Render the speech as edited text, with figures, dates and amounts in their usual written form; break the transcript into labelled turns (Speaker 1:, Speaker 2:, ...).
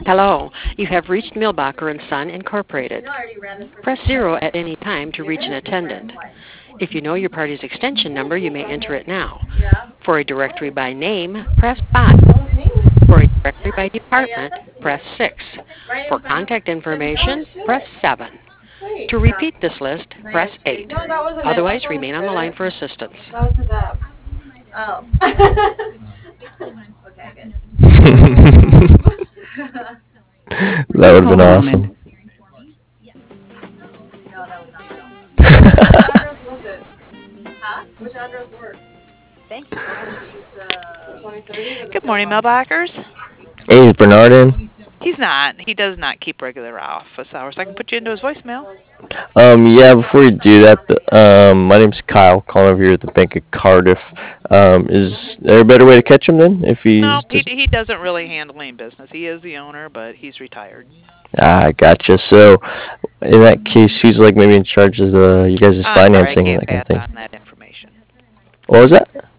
Speaker 1: Hello, you have reached Milbacher and Son Incorporated. Press 0 at any time to reach an attendant. If you know your party's extension number, you may enter it now. For a directory by name, press 5. For a directory by department, press 6. For contact information, press 7. To repeat this list, press 8. Otherwise, remain on the line for assistance.
Speaker 2: That would have been awesome.
Speaker 3: Good morning, mailbackers.
Speaker 2: Hey, is Bernard in?
Speaker 3: He's not. He does not keep regular office hours. I can put you into his voicemail.
Speaker 2: Yeah, before you do that, my name's Kyle, calling over here at the Bank of Cardiff. Is there a better way to catch him then? If
Speaker 3: No,
Speaker 2: he's just
Speaker 3: he doesn't really handle any business. He is the owner, but he's retired.
Speaker 2: gotcha. So in that case, he's like maybe in charge of the you guys'
Speaker 3: I'm sorry, I
Speaker 2: financing and
Speaker 3: can't
Speaker 2: that kind
Speaker 3: pass
Speaker 2: of thing.
Speaker 3: on that information.
Speaker 2: What was that?